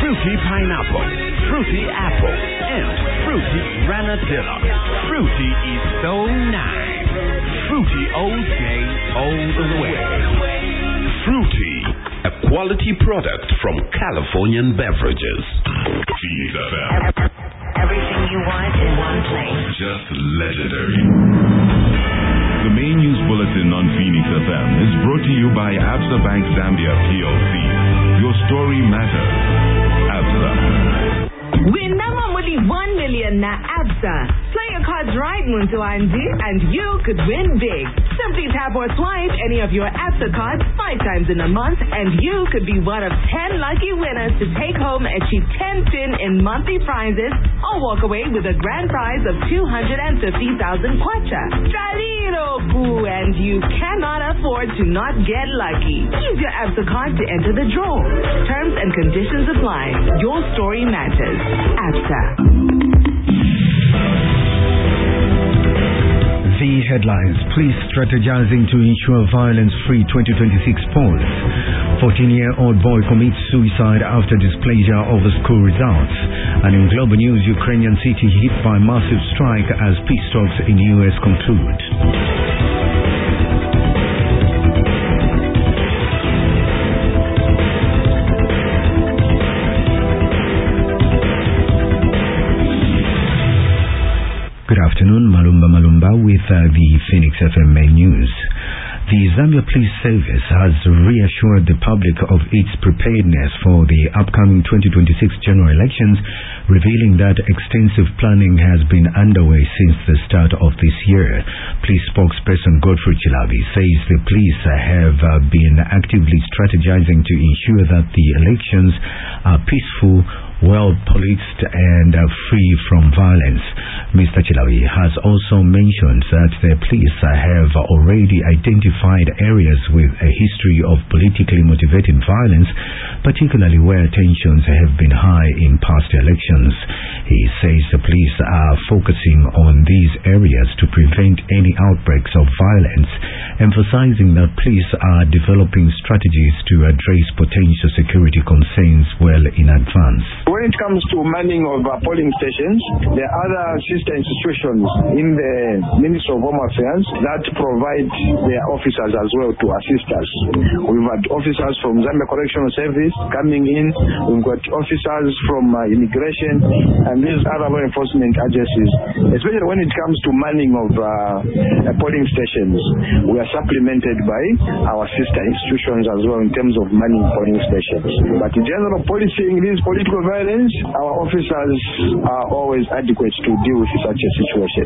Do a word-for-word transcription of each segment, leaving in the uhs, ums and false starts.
fruity pineapple, fruity apple, and fruity granadilla. Fruity is so nice. Fruity all day, all the way. Fruity, a quality product from Californian Beverages. Phoenix F M. Everything you want in one place. Just legendary. The main news bulletin on Phoenix F M is brought to you by Absa Bank Zambia P L C. Your story matters. Absa. Win Namamuli one million na Absa. Play your cards right, Muntu Andy, and you could win big. Simply tap or swipe any of your Absa cards five times in a month, and you could be one of ten lucky winners to take home a cheap ten pin in monthly prizes, or walk away with a grand prize of two hundred fifty thousand kwacha. Chaliroku, and you cannot afford to not get lucky. Use your Absa card to enter the draw. Terms and conditions apply. Your story matters. Absa. The headlines: Police strategizing to ensure violence-free twenty twenty-six polls. fourteen-year-old boy commits suicide after displeasure over school results. And in global news, Ukrainian city hit by massive strike as peace talks in U S conclude. Good afternoon, Malumba Malumba with uh, the Phoenix F M main news. The Zambia Police Service has reassured the public of its preparedness for the upcoming twenty twenty-six general elections, revealing that extensive planning has been underway since the start of this year. Police spokesperson Godfrey Chilabi says the police have uh, been actively strategizing to ensure that the elections are peaceful, well policed, and uh, free from violence. Mister Chilabi has also mentioned that the police uh, have already identified areas with a history of politically motivated violence, particularly where tensions have been high in past elections. He says the police are focusing on these areas to prevent any outbreaks of violence, emphasizing that police are developing strategies to address potential security concerns well in advance. When it comes to manning of uh, polling stations, there are other sister institutions in the Ministry of Home Affairs that provide their officers as well to assist us. We've had officers from Zambia Correctional Service coming in. We've got officers from uh, immigration and these other law enforcement agencies. Especially when it comes to manning of uh, uh, polling stations, we are supplemented by our sister institutions as well in terms of manning polling stations. But in general, policing these political violence, our officers are always adequate to deal with such a situation.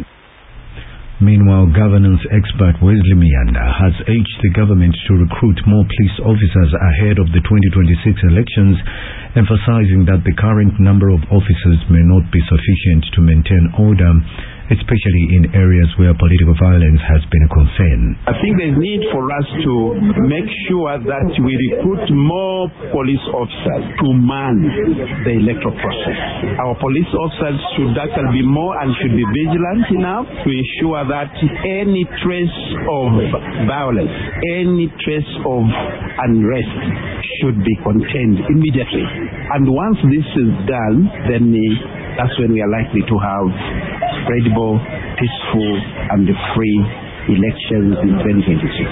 Meanwhile, governance expert Wesley Mianda has urged the government to recruit more police officers ahead of the twenty twenty-six elections, emphasizing that the current number of officers may not be sufficient to maintain order, especially in areas where political violence has been a concern. I think there's need for us to make sure that we recruit more police officers to man the electoral process. Our police officers should actually be more and should be vigilant enough to ensure that any trace of violence, any trace of unrest should be contained immediately. And once this is done, then that's when we are likely to have credible, peaceful, and free elections in twenty twenty-six.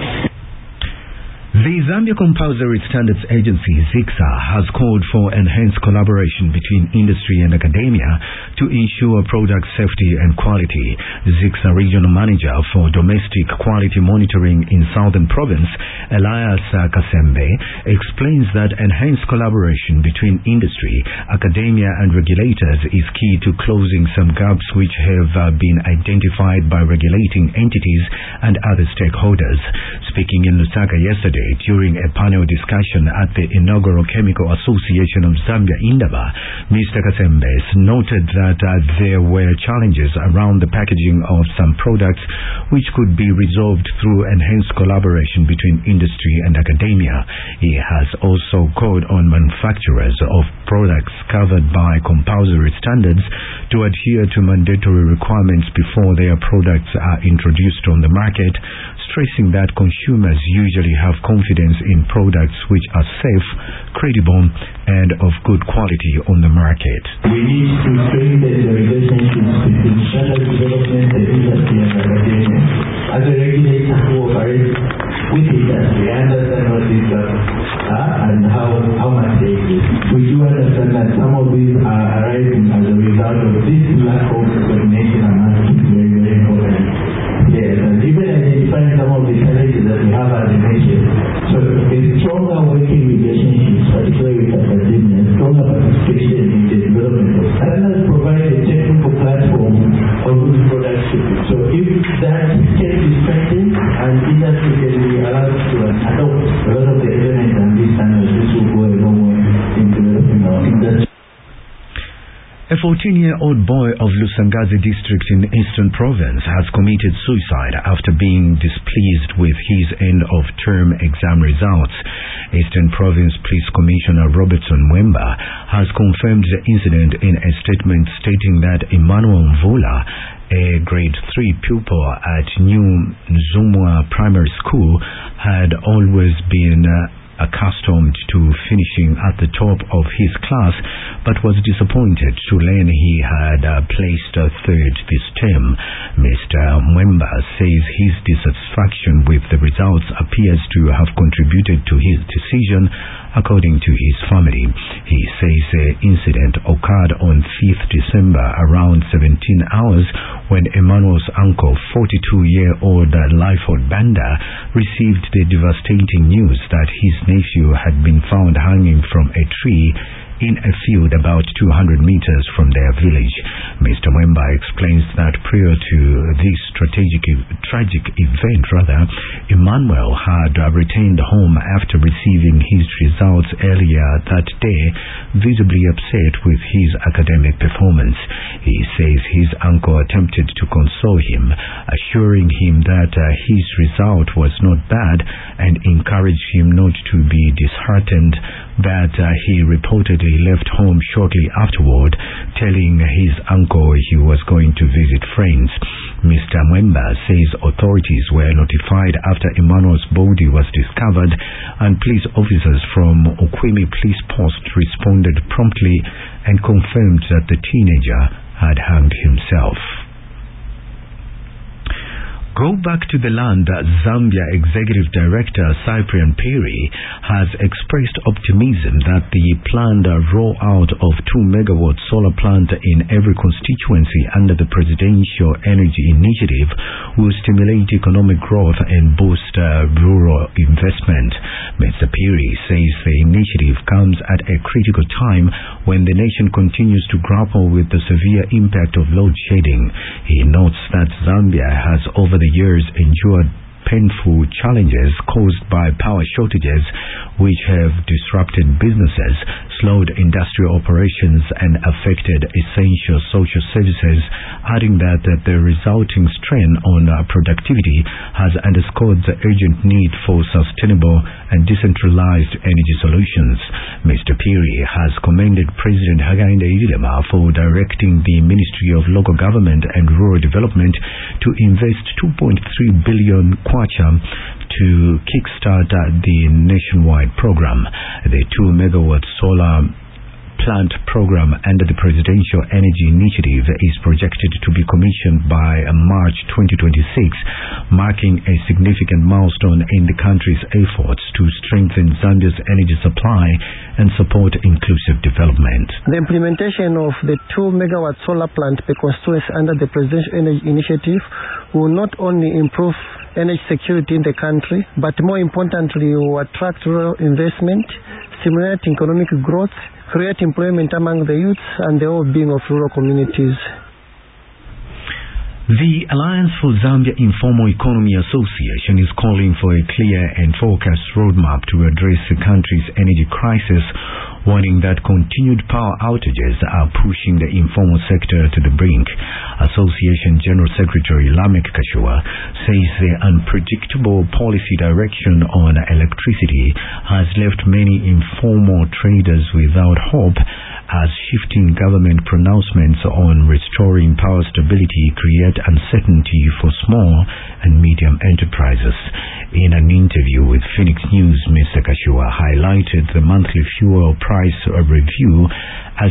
The Zambia Compulsory Standards Agency, ZICSA, has called for enhanced collaboration between industry and academia to ensure product safety and quality. ZICSA Regional Manager for Domestic Quality Monitoring in Southern Province, Elias Kasembe, explains that enhanced collaboration between industry, academia, and regulators is key to closing some gaps which have uh, been identified by regulating entities and other stakeholders. Speaking in Lusaka yesterday, during a panel discussion at the inaugural Chemical Association of Zambia, Indaba, Mister Kasembe noted that uh, there were challenges around the packaging of some products which could be resolved through enhanced collaboration between industry and academia. He has also called on manufacturers of products covered covered by compulsory standards to adhere to mandatory requirements before their products are introduced on the market, stressing that consumers usually have confidence in products which are safe, credible, and of good quality on the market. We need to strengthen the relationships between standard development and industry and academia. As a regulator who operates with industry, I understand what these gaps are and how, how much they exist. We do understand that some of these are arising as a result of this lack of coordination among very, very important players. And even identifying some of the challenges that we have as a nation. So a stronger working relationships, particularly with academia, stronger participation in the development of standards provide a technical platform on which products should be. So if that can be strengthened and industry can be allowed to adopt a lot of the elements and these standards, this will go a long way in developing our industry. A fourteen-year-old boy of Lusangazi district in Eastern Province has committed suicide after being displeased with his end-of-term exam results. Eastern Province Police Commissioner Robertson Mwemba has confirmed the incident in a statement stating that Emmanuel Mvula, a grade three pupil at New Nzumwa Primary School, had always been uh, accustomed to finishing at the top of his class, but was disappointed to learn he had uh, placed uh, third this term. Mister Mwemba says his dissatisfaction with the results appears to have contributed to his decision, according to his family. He says the incident occurred on fifth December around seventeen hours when Emmanuel's uncle, forty-two-year-old Lyford Banda, received the devastating news that his nephew had been found hanging from a tree in a field about two hundred meters from their village. Mister Mwemba explains that prior to this strategic, tragic event, rather, Emmanuel had uh, returned home after receiving his results earlier that day, visibly upset with his academic performance. He says his uncle attempted to console him, assuring him that uh, his result was not bad and encouraged him not to be disheartened, but uh, he reportedly left home shortly afterward, telling his uncle he was going to visit friends. Mister Mwemba says authorities were notified after Emmanuel's body was discovered, and police officers from Okwimi Police Post responded promptly and confirmed that the teenager had hanged himself. Go Back to the Land, Zambia Executive Director Cyprian Perry has expressed optimism that the planned rollout of two megawatt solar plant in every constituency under the Presidential Energy Initiative will stimulate economic growth and boost uh, rural investment. Mister Perry says the initiative comes at a critical time when the nation continues to grapple with the severe impact of load shedding. He notes that Zambia has over the years endured painful challenges caused by power shortages which have disrupted businesses, slowed industrial operations and affected essential social services, adding that, that the resulting strain on uh, productivity has underscored the urgent need for sustainable and decentralized energy solutions. Mister Perry has commended President Hakainde Hichilema for directing the Ministry of Local Government and Rural Development to invest two point three billion kwacha to kickstart uh, the nationwide program. The two megawatt solar plant program under the Presidential Energy Initiative is projected to be commissioned by March twenty twenty-six, marking a significant milestone in the country's efforts to strengthen Zambia's energy supply and support inclusive development. The implementation of the two megawatt solar plant per constituency under the Presidential Energy Initiative will not only improve energy security in the country, but more importantly will attract rural investment, stimulate economic growth, create employment among the youth and the well-being of rural communities. The Alliance for Zambia Informal Economy Association is calling for a clear and focused roadmap to address the country's energy crisis warning that continued power outages are pushing the informal sector to the brink. Association General Secretary Lamek Kashua says the unpredictable policy direction on electricity has left many informal traders without hope, as shifting government pronouncements on restoring power stability create uncertainty for small and medium enterprises. In an interview with Phoenix News, Mister Kashua highlighted the monthly fuel price review as